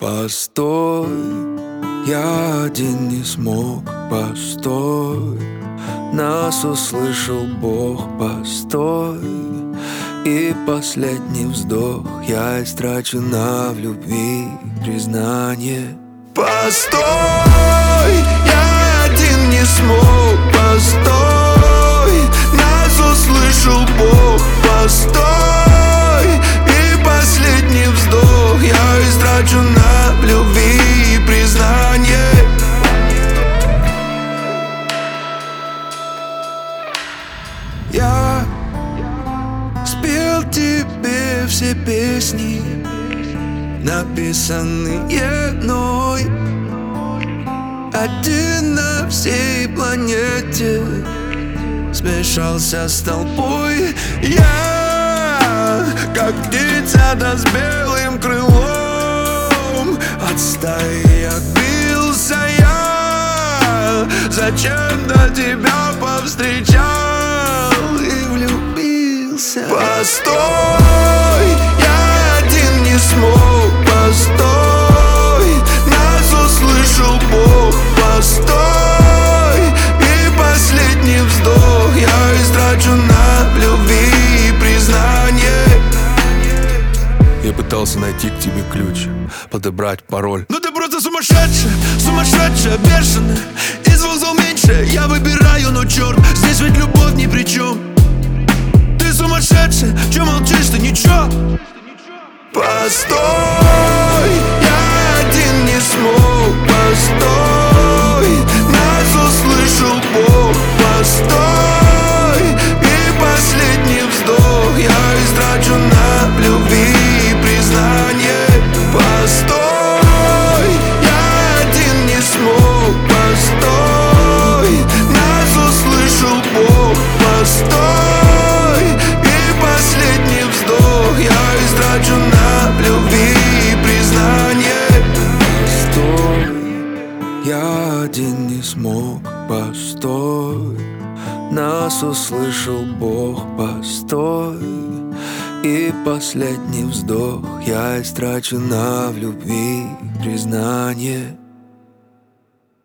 Постой, я один не смог, постой. Нас услышал Бог, постой. И последний вздох я истрачу в любви признание. Постой, я один не смог, постой. Нас услышал Бог, постой. И последний вздох я истрачу в любви признание. Я спел тебе все песни, написанные мной, один на всей планете, смешался с толпой. Я, как птица, да с белым крылом, от стаи отбился я, зачем-то тебя повстречал и влюбился. Постой, я один не смог, постой. Нас услышал Бог, постой. И последний вздох я истрачу в любви признание. Я пытался найти к тебе ключ, подобрать пароль, но ты просто сумасшедшая, сумасшедшая, бешеная. И звук звал меньше, я выбираю, но черт, здесь ведь любовь ни при чем. Ты сумасшедшая, чё молчишь, ты ничего? Постой, я один не смог, постой. Нас услышал Бог, постой. И последний вздох я истрачу в любви признание. Постой, я один не смог, постой. Нас услышал Бог, постой. И последний вздох я истрачу в любви признание. Постой, я один не смог, постой. Нас услышал Бог, постой. И последний вздох я истрачу в любви признание.